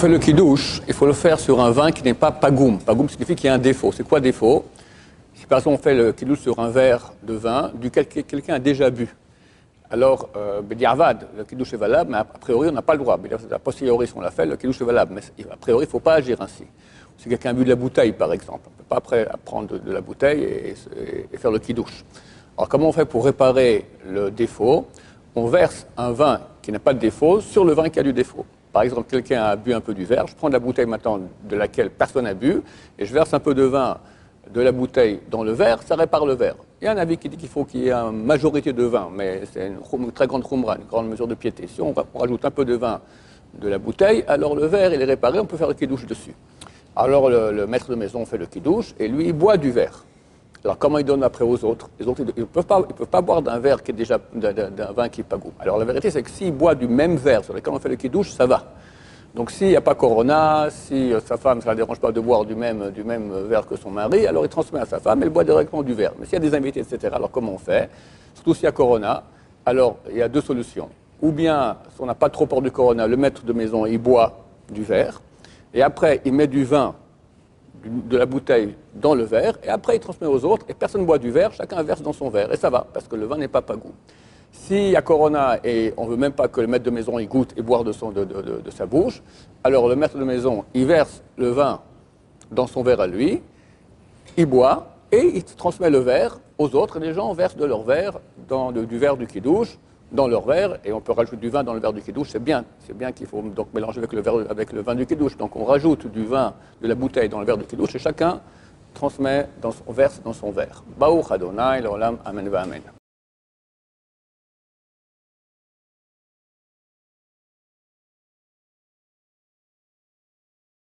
fait le kiddush, il faut le faire sur un vin qui n'est pas pagoum. Pagoum signifie qu'il y a un défaut. C'est quoi défaut? Si par exemple on fait le kiddush sur un verre de vin duquel quelqu'un a déjà bu, alors b'diavad, le kiddush est valable, mais a priori on n'a pas le droit. A posteriori, si on l'a fait, le kiddush est valable, mais a priori il ne faut pas agir ainsi. Si quelqu'un a bu de la bouteille, par exemple, on ne peut pas après prendre de la bouteille et faire le kiddush. Alors comment on fait pour réparer le défaut? On verse un vin qui n'a pas de défaut sur le vin qui a du défaut. Par exemple, quelqu'un a bu un peu du verre, je prends de la bouteille maintenant de laquelle personne n'a bu, et je verse un peu de vin de la bouteille dans le verre, ça répare le verre. Il y a un avis qui dit qu'il faut qu'il y ait une majorité de vin, mais c'est une très grande khumra, une grande mesure de piété. Si on rajoute un peu de vin de la bouteille, alors le verre il est réparé, on peut faire le kiddush dessus. Alors le maître de maison fait le kiddush, et lui il boit du verre. Alors comment il donne après aux autres? Les autres, ils ne peuvent pas boire d'un verre qui est déjà d'un vin qui n'est pas goût. Alors la vérité, c'est que s'il boit du même verre sur lequel on fait le kiddush, ça va. Donc s'il n'y a pas corona, si sa femme, ça ne la dérange pas de boire du même verre que son mari, alors il transmet à sa femme, elle boit directement du verre. Mais s'il y a des invités, etc., alors comment on fait? Surtout s'il y a corona, alors il y a deux solutions. Ou bien, si on n'a pas trop peur du corona, le maître de maison, il boit du verre, et après, il met du vin de la bouteille dans le verre, et après il transmet aux autres, et personne ne boit du verre, chacun verse dans son verre, et ça va, parce que le vin n'est pas goût. S'il y a corona et on ne veut même pas que le maître de maison il goûte et boire de sa bouche, alors le maître de maison, il verse le vin dans son verre à lui, il boit, et il transmet le verre aux autres, et les gens versent de leur verre, du verre du kiddush, dans leur verre, et on peut rajouter du vin dans le verre du kiddush, c'est bien qu'il faut donc mélanger avec le vin du kiddush. Donc on rajoute du vin de la bouteille dans le verre du kiddush, et chacun verse dans son verre. Baruch Adonai, l'olam, amen va amen.